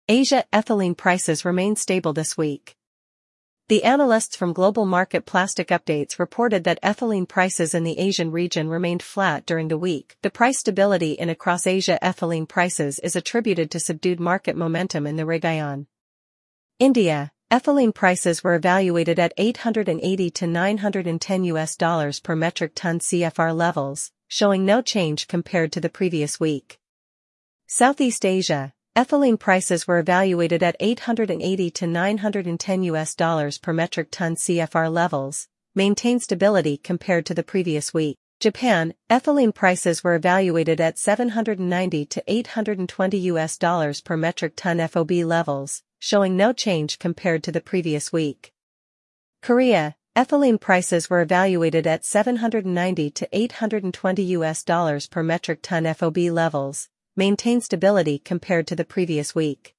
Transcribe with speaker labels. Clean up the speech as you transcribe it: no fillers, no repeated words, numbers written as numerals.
Speaker 1: Asia ethylene prices remain stable this week. The analysts from Global Market Plastic Updates reported that ethylene prices in the Asian region remained flat during the week. The price stability in across Asia ethylene prices is attributed to subdued market momentum in the region. India, ethylene prices were evaluated at $880 to $910 per metric ton CFR levels, showing no change compared to the previous week. Southeast Asia, ethylene prices were evaluated at $880 to $910 per metric ton CFR levels, maintained stability compared to the previous week. Japan, ethylene prices were evaluated at $790 to $820 per metric ton FOB levels, showing no change compared to the previous week. Korea, ethylene prices were evaluated at $790 to $820 per metric ton FOB levels, maintained stability compared to the previous week.